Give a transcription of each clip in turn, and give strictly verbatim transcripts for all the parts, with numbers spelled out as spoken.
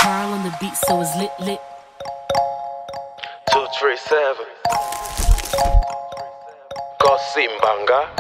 Carl on the beat, so it's lit, lit. two three seven. Kosimbanga.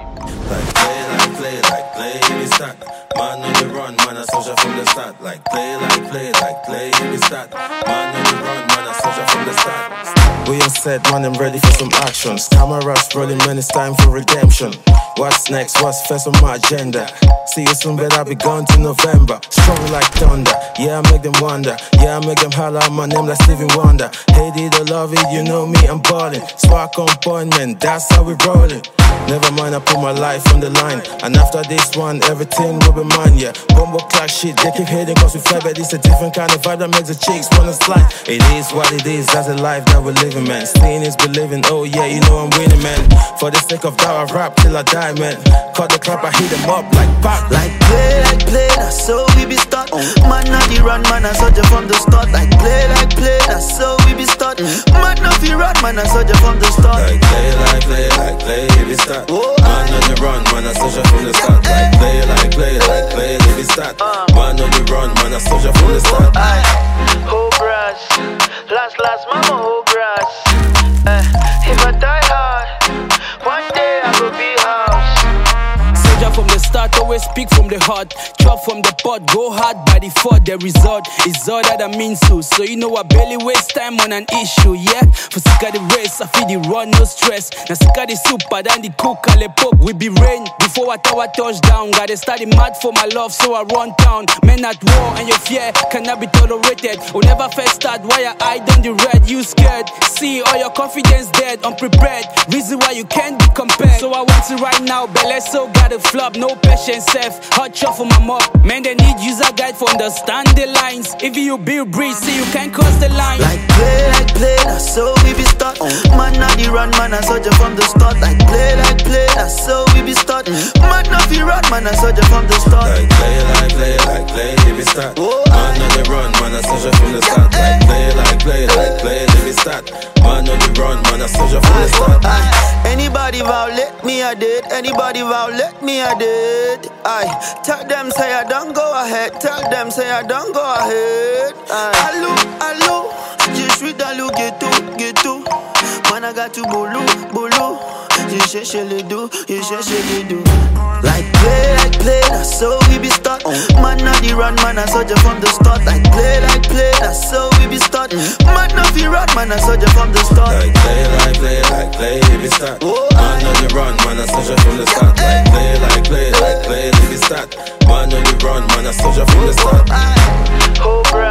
Like play, like play, like play, it's that. Man on the run, man a soldier from the start. Like play, like play, like play, it's that. Man on the run, man a soldier from the start. We all set, man, I'm ready for some actions. Cameras rolling, man, it's time for redemption. What's next? What's first on my agenda? See you soon, but I'll be gone to November. Strong like thunder, yeah, I make them wonder. Yeah, I make them holler out my name like Stevie Wonder. Hate it or love it, you know me, I'm ballin'. Spark on point, man, that's how we rollin'. Never mind, I put my life on the line. And after this one, everything will be mine, yeah. Bumbo clack shit, they keep hating cause we fly, but it's a different kind of vibe that makes the chicks wanna slide. It is what it is, that's the life that we're living, man. Seeing is believing, oh yeah, you know I'm winning, man. For the sake of that, I rap till I die, man. Cut the crap, I hit them up like pop. Like play, like play, that's so we be start. Man, not the run, man, I saw you from the start. Like play, like play, that's so we be start. Man, not the run, man, I saw you from the start. Like play, like play, like play, we start. Oh, man on the run, man, I saw you from the start. Like play, like play, like play, we start. Man on the run, man, I saw you from the start. Whole grass, last, last, mama, whole grass. Uh, if I die hard, one day I will be house. Soldier from the start, always speak from the heart. Chop from the pot, go hard by the fort. The result is all that I mean to. So you know I barely waste time on an issue, yeah. For sick of the race, I feel the run, no stress. Now sick of the super than the cook, and the pop. We be rain before I tower touchdown. Gotta study mad for my love, so I run town. Men at war and your fear cannot be tolerated. Will never first start, why I hide on the red. You scared, see all your confidence dead, unprepared. Reason why you can't be compared. So I want it right now, but let's so gotta flop, no patience, safe. Hot shot for my mop. Man, they need user guide for understand the lines. If you build bridge, see you can't cross the line. Like play, like play, that's so we be start. Man, not the run, man, I saw you from the start. Like play, like play, that's so we be start. Man, not the run, man, I saw you from the start. Like play, like play, like play, we start. Man on the run, man, I saw you from the start. Like play, like play, like play, we start. Man on the run, man, I saw you from the start. Anybody violate me, I did. Anybody violate me, I did. I tell them say I don't go ahead. Tell them say I don't go ahead. Allô, allô, je suis dans le ghetto, ghetto. Man, I got to bolo, bolo. Je cherche les dos, je cherche les dos. Like play, like play, that's so we be start. Man, not the run, man, I saw you from the start. Like play, like play, that's so we be start. Man, not the run, man, I saw you from the start. Like play, like play, like play, we start. Man on the run, man, I saw you from the start. Like play, like play, like play, we start. Man on the run, man, I saw you from the start. Oh,